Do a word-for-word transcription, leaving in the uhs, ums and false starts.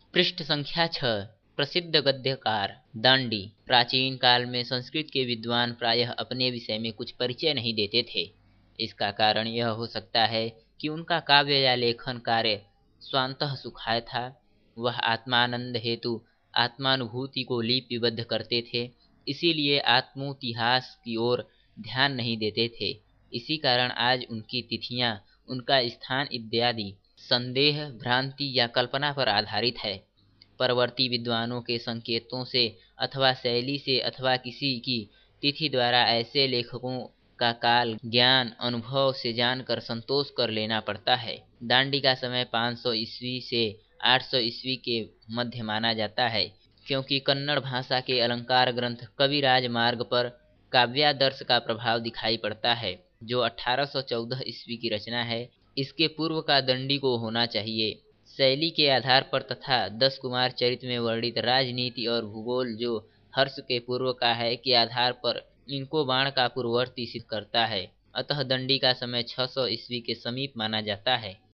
पृष्ठ संख्या छह। प्रसिद्ध गद्यकार दांडी। प्राचीन काल में संस्कृत के विद्वान प्रायः अपने विषय में कुछ परिचय नहीं देते थे। इसका कारण यह हो सकता है कि उनका काव्य या लेखन कार्य स्वांतः सुखाय था। वह आत्मानंद हेतु आत्मानुभूति को लिपिबद्ध करते थे, इसीलिए आत्मोतिहास की ओर ध्यान नहीं देते थे। इसी कारण आज उनकी तिथियां, उनका स्थान इत्यादि संदेह, भ्रांति या कल्पना पर आधारित है। परवर्ती विद्वानों के संकेतों से अथवा शैली से अथवा किसी की तिथि द्वारा ऐसे लेखकों का काल ज्ञान अनुभव से जानकर संतोष कर लेना पड़ता है। दांडी का समय पाँच सौ ईस्वी से आठ सौ ईस्वी के मध्य माना जाता है, क्योंकि कन्नड़ भाषा के अलंकार ग्रंथ कविराज मार्ग पर काव्यादर्श का प्रभाव दिखाई पड़ता है, जो अठारह सौ चौदह ईस्वी की रचना है। इसके पूर्व का दंडी को होना चाहिए। शैली के आधार पर तथा दस कुमार चरित में वर्णित राजनीति और भूगोल जो हर्ष के पूर्व का है के आधार पर इनको बाण का पूर्ववर्ती सिद्ध करता है। अतः दंडी का समय छह सौ ईस्वी के समीप माना जाता है।